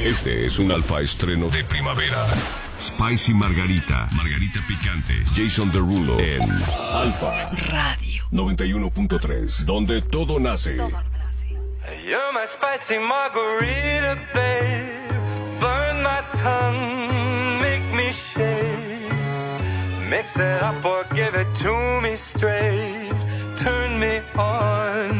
Este es un alfa estreno de primavera. Spicy Margarita, Margarita Picante, Jason Derulo en Alfa Radio 91.3, donde todo nace. You're my spicy margarita, babe. Burn my tongue.